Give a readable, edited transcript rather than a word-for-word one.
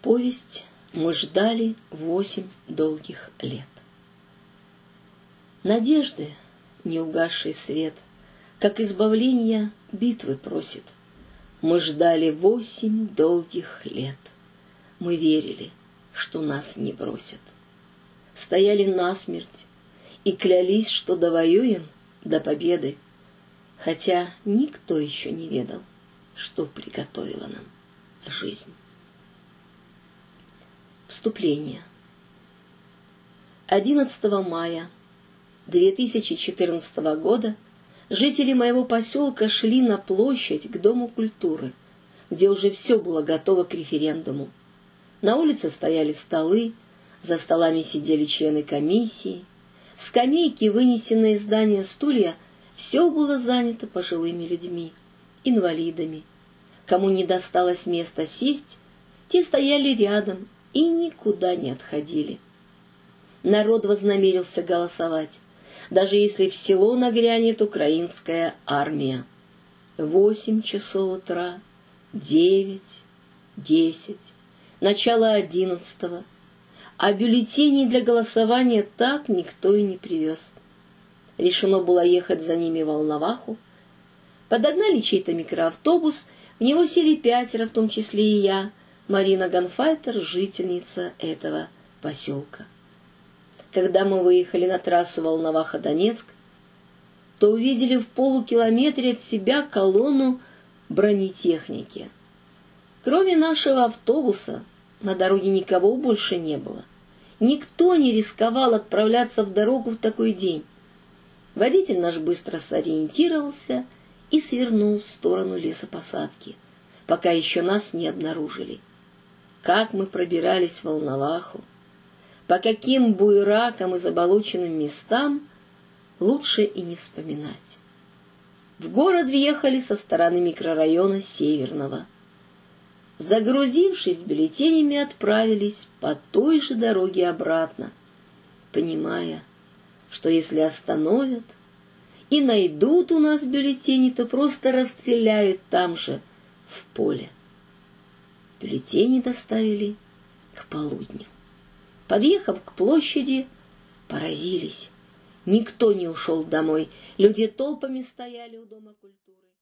Повесть мы ждали 8 долгих лет. Надежды, неугасший свет, как избавления битвы просит. Мы ждали 8 долгих лет. Мы верили, что нас не бросят. Стояли насмерть и клялись, что довоюем до победы, хотя никто еще не ведал, что приготовила нам жизнь. Вступление. 11 мая 2014 года жители моего поселка шли на площадь к Дому культуры, где уже все было готово к референдуму. На улице стояли столы, за столами сидели члены комиссии, скамейки, вынесенные из здания стулья, все было занято пожилыми людьми, инвалидами. Кому не досталось места сесть, те стояли рядом и никуда не отходили. Народ вознамерился голосовать, даже если в село нагрянет украинская армия. 8 часов утра, 9, 10, начало 11, а бюллетеней для голосования так никто и не привез. Решено было ехать за ними в Волноваху. Подогнали чей-то микроавтобус, в него сели 5, в том числе и я, Марина Ганфайтер, жительница этого поселка. Когда мы выехали на трассу Волноваха-Донецк, то увидели в полукилометре от себя колонну бронетехники. Кроме нашего автобуса на дороге никого больше не было. Никто не рисковал отправляться в дорогу в такой день. Водитель наш быстро сориентировался и свернул в сторону лесопосадки, пока еще нас не обнаружили. Как мы пробирались в Волноваху, по каким буеракам и заболоченным местам, лучше и не вспоминать. В город въехали со стороны микрорайона Северного. Загрузившись бюллетенями, отправились по той же дороге обратно, понимая, что если остановят и найдут у нас бюллетени, то просто расстреляют там же, в поле. Бюллетени доставили к полудню. Подъехав к площади, поразились. Никто не ушел домой. Люди толпами стояли у Дома культуры.